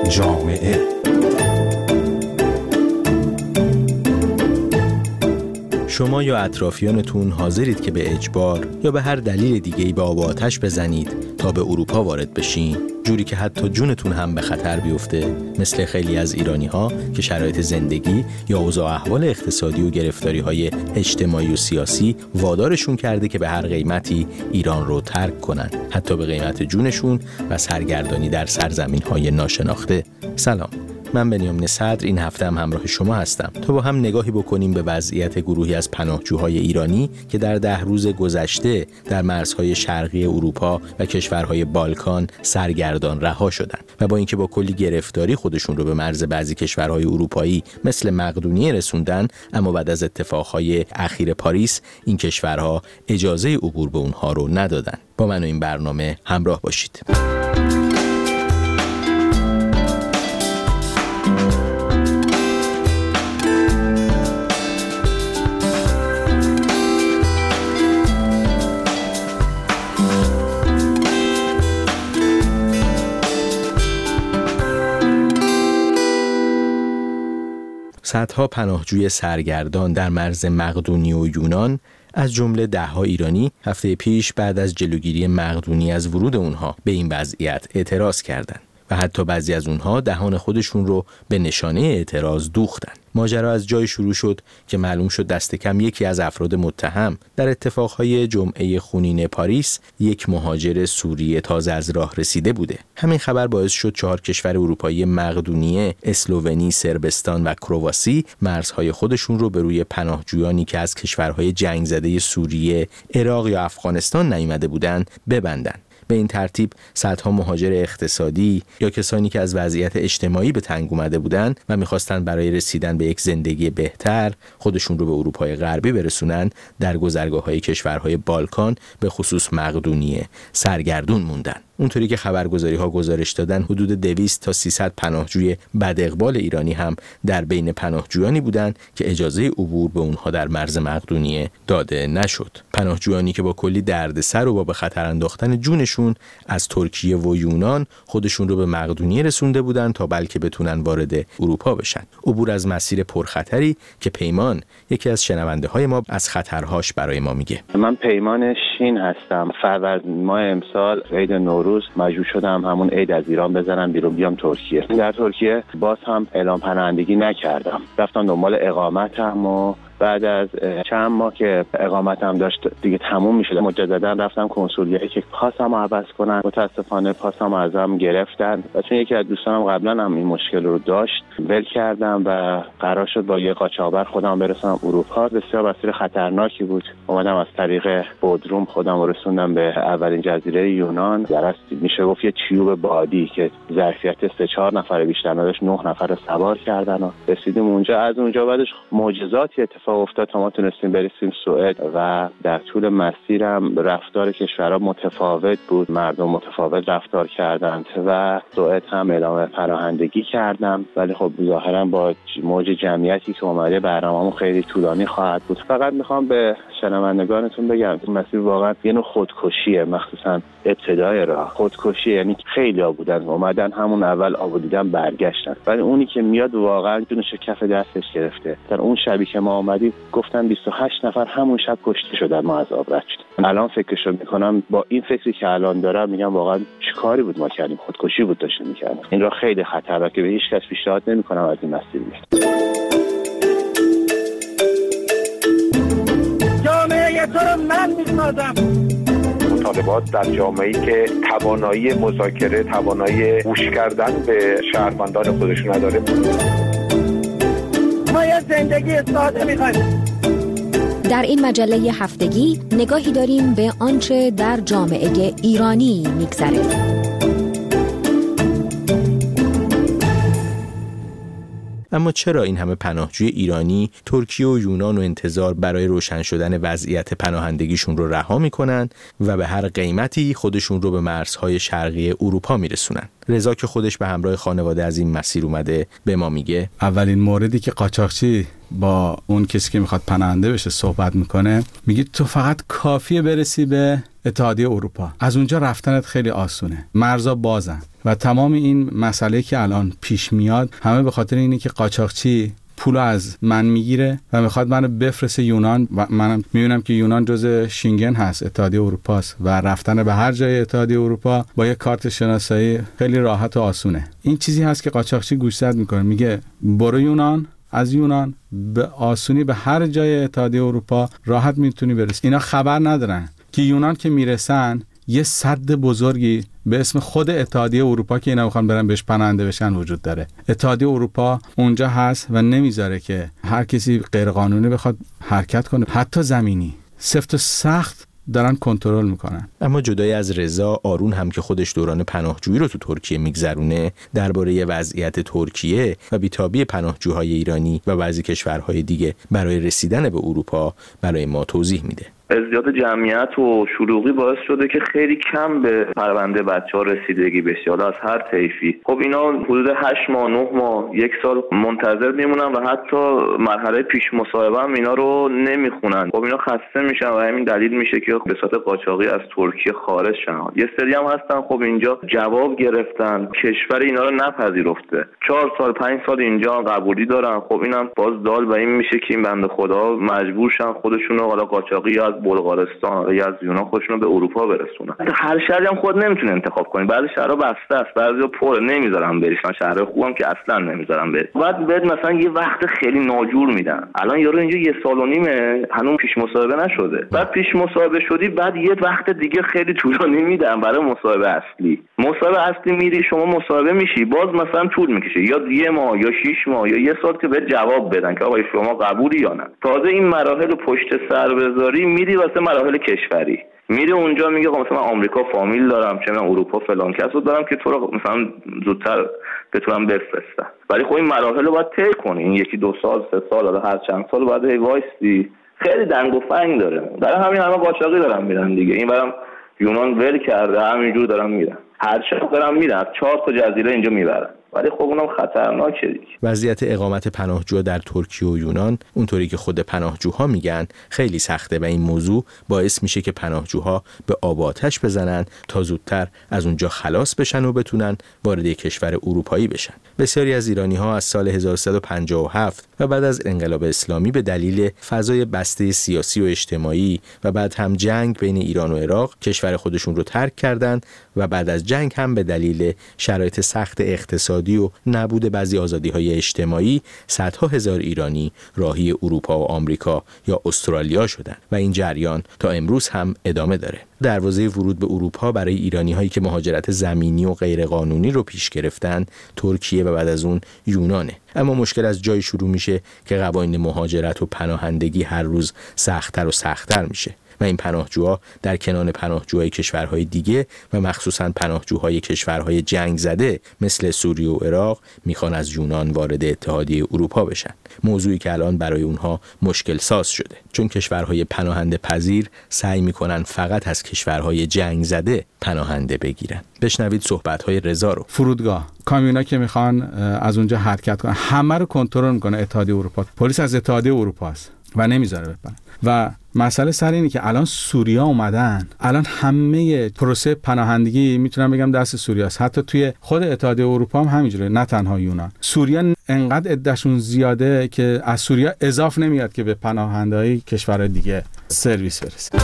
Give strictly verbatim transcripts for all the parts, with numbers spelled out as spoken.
جامعه. شما یا اطرافیانتون حاضرید که به اجبار یا به هر دلیل دیگه‌ای به آب و آتش بزنید تا به اروپا وارد بشین؟ جوری که حتی جونتون هم به خطر بیفته، مثل خیلی از ایرانی‌ها که شرایط زندگی یا اوضاع احوال اقتصادی و گرفتاری‌های اجتماعی و سیاسی وادارشون کرده که به هر قیمتی ایران رو ترک کنن، حتی به قیمت جونشون و سرگردانی در سرزمین‌های ناشناخته. سلام، من بنیامین صدر این هفته هم همراه شما هستم تا با هم نگاهی بکنیم به وضعیت گروهی از پناهجوهای ایرانی که در ده روز گذشته در مرزهای شرقی اروپا و کشورهای بالکان سرگردان رها شدند و با اینکه با کلی گرفتاری خودشون رو به مرز بعضی کشورهای اروپایی مثل مقدونیه رسوندن، اما بعد از اتفاقهای اخیر پاریس این کشورها اجازه عبور به اونها رو ندادن. با من و این برنامه همراه باشید. صدها پناهجوی سرگردان در مرز مقدونیه و یونان از جمله ده‌ها ایرانی هفته پیش بعد از جلوگیری مقدونیه از ورود اونها به این وضعیت اعتراض کردند و حتی بعضی از اونها دهان خودشون رو به نشانه اعتراض دوختن. ماجرا از جای شروع شد که معلوم شد دست کم یکی از افراد متهم در اتفاقهای جمعه خونین پاریس یک مهاجر سوریه تازه از راه رسیده بوده. همین خبر باعث شد چهار کشور اروپایی مقدونیه، اسلوونی، صربستان و کرواسی مرزهای خودشون رو به روی پناهجویانی که از کشورهای جنگ زده سوریه، عراق یا افغانستان نیامده بودند ببندن. به این ترتیب صدها مهاجر اقتصادی یا کسانی که از وضعیت اجتماعی به تنگ اومده بودند و می‌خواستند برای رسیدن به یک زندگی بهتر خودشون رو به اروپای غربی برسونن، در گذرگاه‌های کشورهای بالکان به خصوص مقدونیه سرگردون موندن. اونطوری که خبرگزاری‌ها گزارش دادن حدود دویست تا سیصد پناهجوی بداقبال ایرانی هم در بین پناهجویانی بودند که اجازه عبور به اونها در مرز مقدونیه داده نشد. پناهجویانی که با کلی دردسر و با به خطر انداختن جونشون از ترکیه و یونان خودشون رو به مقدونیه رسونده بودند تا بلکه بتونن وارد اروپا بشن. عبور از مسیر پرخطری که پیمان یکی از شنونده‌های ما از خطرهاش برای ما میگه. من پیمان شین هستم. فروردین ماه امسال عید نوروز روز مجبور شدم همون عید از ایران بزنم بیرون بیام ترکیه. در ترکیه باز هم اعلام پناهندگی نکردم، رفتم دنبال اقامتم و بعد از چند ماه که اقامتم داشت دیگه تموم میشد، مجددا رفتم کنسولیه که پاسم رو عوض کنن. متاسفانه پاسم ازم گرفتن و چون یکی از دوستانم قبلا هم این مشکل رو داشت ول کردم و قرار شد با یه قاچاقبر خودم برسونم اروپا. بسیار مسیر خطرناکی بود. اومدم از طریق بودروم خودم رسوندم به اولین جزیره یونان. درست میشه گفت یه تیوب بادی که ظرفیت سه چهار نفر بیشتر نداشت، نه نفر رو سوار کردن و رسیدیم اونجا. از اونجا بعدش معجزاتی اتفاق افتاد تا ما تونستیم برسیم سوئد و در طول مسیرم رفتار کشورها متفاوت بود، مردم متفاوت رفتار کردند و سوئد هم اعلام پناهندگی کردم، ولی خب ظاهرا با موج جمعیتی که اومده برنامه‌مون خیلی طولانی خواهد بود. فقط میخوام به شنوندگانتون بگم این مسیر واقعا یه نوع خودکشیه، مخصوصا ابتدای راه خودکشی، یعنی خیلی‌ها بودن اومدن همون اول آب دیدن برگشتن، ولی اونی که میاد واقعا جونش کف دستش گرفته. در اون شبی که ما اومدیم گفتن بیست و هشت نفر همون شب کشته شدن، ما از آب رد شدیم. الان فکرشو میکنم با این فکری که الان دارم میگم واقعا چه کاری بود ما کردیم، خودکشی بود داشتیم میکردیم. این راه خیلی خطرناکه، به هیچ کس پیشنهاد نمیکنم از این مسیر بیاد. جامعه تو رو من میسازم. مطالبات در جامعه‌ای که توانایی مذاکره، توانایی گوش کردن به شهروندان خودشون نداره. ما یه زندگی ساده می‌خوایم. در این مجله هفتگی نگاهی داریم به آنچه در جامعه ایرانی می‌گذره. اما چرا این همه پناهجوی ایرانی ترکیه و یونان و انتظار برای روشن شدن وضعیت پناهندگیشون رو رها میکنن و به هر قیمتی خودشون رو به مرزهای شرقی اروپا میرسونن؟ رضا که خودش به همراه خانواده از این مسیر اومده به ما میگه اولین موردی که قاچاقچی با اون کسی که میخواد پناهنده بشه صحبت میکنه، میگه تو فقط کافیه برسی به اتحادیه اروپا. از اونجا رفتنت خیلی آسونه، مرزا بازن و تمام این مسئله که الان پیش میاد همه به خاطر اینه که قاچاقچی پولو از من میگیره و میخواد منو بفرسته یونان و منم میبینم که یونان جزء شینگن هست، اتحادیه اروپا است و رفتن به هر جای اتحادیه اروپا با یه کارت شناسایی خیلی راحت و آسونه. این چیزی هست که قاچاقچی گوشزد میکنه، میگه برو یونان، از یونان به آسونی به هر جای اتحادیه اروپا راحت میتونی برسی. اینا خبر ندارن که یونان که میرسن یه سد بزرگی به اسم خود اتحادیه اروپا که اینا میخوان برن بهش پناهنده بشن وجود داره. اتحادیه اروپا اونجا هست و نمیذاره که هر کسی غیر قانونی بخواد حرکت کنه، حتی زمینی. سفت و سخت دارن کنترل میکنن. اما جدای از رضا، آرون هم که خودش دوران پناهجویی رو تو ترکیه میگذرونه، درباره وضعیت ترکیه و بیتابی پناهجوهای ایرانی و بعضی کشورهای دیگه برای رسیدن به اروپا برای ما توضیح میده. ازدیاد جمعیت و شلوغی باعث شده که خیلی کم به پرونده بچه‌ها رسیدگی بشه، حالا از هر طیفی. خب اینا حدود هشت ماه، نه ماه، یک سال منتظر میمونن و حتی مرحله پیش مصاحبه هم اینا رو نمیخونن. خب اینا خسته میشن و همین دلیل میشه که به صورت قاچاقی از ترکیه خارج شن. یه سری هم هستن خب اینجا جواب گرفتن، کشور اینا رو نپذیرفته، چهار سال پنج سال اینجا قبولی دارن. خب اینم باز دال به این میشه که این بنده خدا مجبور شن خودشون رو حالا قاچاقی از بلغارستان یا از یونان خودشون به اروپا برسونن. هر شهری هم خود نمیتونه انتخاب کنه، بعضی شهرها بسته است، بعضیا پر نمیذارن بری، شهرهای خوبم که اصلا نمیذارن بری. بعد بعد مثلا یه وقت خیلی ناجور میدن. الان یارو اینجا یه سال و نیمه هنوز پیش مصاحبه نشده. بعد پیش مصاحبه شدی، بعد یه وقت دیگه خیلی طولانی میدن برای مصاحبه اصلی. مصاحبه اصلی میری شما مصاحبه میشی، باز مثلا طول میکشه، یا یه ماه یا شش ماه یا یه سال که به جواب بدن که آقا شما قبولی یا نه. تازه این مراحل پشت سر بذاری میری واسه مراحل کشوری. میره اونجا میگه مثلا من آمریکا فامیل دارم، چه من اروپا فلان کسو دارم که تو رو مثلا زودتر بتونم بفرستم. ولی خب این مراحل رو باید طی کنی، این یکی دو سال سه سال حالا هر چند سال بعد هی وایسی. خیلی دنگ و فنگ داره. در همین همه قاچاقی دارن میرن دیگه. این برام یونان ول کرده، همینجور دارن میرن، هر چه دارن میرن، چهار تا جزیره اینجا میبرن. ولی خب اونم خطرناکه دیگه. وضعیت اقامت پناهجو در ترکیه و یونان اونطوری که خود پناهجوها میگن خیلی سخته و این موضوع باعث میشه که پناهجوها به آب آتش بزنن تا زودتر از اونجا خلاص بشن و بتونن وارد کشور اروپایی بشن. بسیاری از ایرانی‌ها از سال هزار و سیصد و پنجاه و هفت و بعد از انقلاب اسلامی به دلیل فضای بسته سیاسی و اجتماعی و بعد هم جنگ بین ایران و عراق کشور خودشون رو ترک کردند و بعد از جنگ هم به دلیل شرایط سخت اقتصادی و نبود بعضی آزادی‌های اجتماعی صدها هزار ایرانی راهی اروپا و آمریکا یا استرالیا شدند و این جریان تا امروز هم ادامه داره. دروازه ورود به اروپا برای ایرانی‌هایی که مهاجرت زمینی و غیرقانونی رو پیش گرفتن ترکیه و بعد از اون یونانه. اما مشکل از جای شروع میشه که قوانین مهاجرت و پناهندگی هر روز سخت‌تر و سخت‌تر میشه و این پناهجوها در کنار پناهجوهای کشورهای دیگه و مخصوصاً پناهجوهای کشورهای جنگ زده مثل سوریه و عراق میخوان از یونان وارد اتحادیه اروپا بشن. موضوعی که الان برای اونها مشکل ساز شده چون کشورهای پناهنده پذیر سعی میکنن فقط از کشورهای جنگ زده پناهنده بگیرن. بشنوید صحبت‌های رضا رو. فرودگاه، کامیونا که میخوان از اونجا حرکت کنن همه رو کنترل میکنه اتحادیه اروپا. پلیس از اتحادیه اروپا است و نمیذاره بپرن. و مسئله سر اینه که الان سوریا اومدن، الان همه پروسه پناهندگی میتونم بگم دست سوریا است. حتی توی خود اتحادیه اروپا هم همینجوره، نه تنها یونان. سوریا انقدر عدهشون زیاده که از سوریا اضافه نمیاد که به پناهنده‌های کشورهای دیگه سرویس برسه.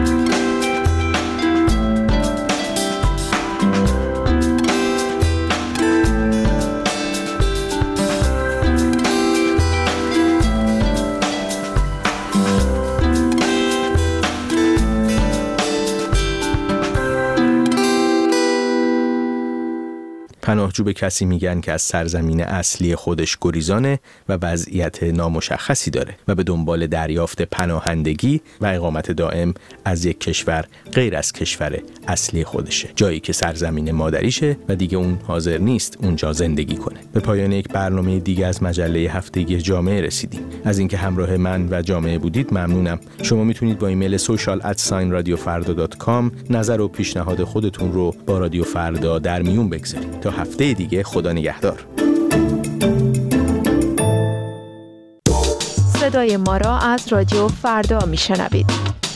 پناهجو به کسی میگن که از سرزمین اصلی خودش گریزانه و وضعیت نامشخصی داره و به دنبال دریافت پناهندگی و اقامت دائم از یک کشور غیر از کشور اصلی خودشه، جایی که سرزمین مادریشه و دیگه اون حاضر نیست اونجا زندگی کنه. به پایان یک برنامه دیگه از مجله هفتگی جامعه رسیدیم. از اینکه همراه من و جامعه بودید ممنونم. شما میتونید با ایمیل social at sign radio farda dot com نظر و پیشنهاد خودتون رو با رادیو فردا در میون بگذارید. تا هفته دیگه، خدا نگهدار. صدای ما را از رادیو فردا میشنوید.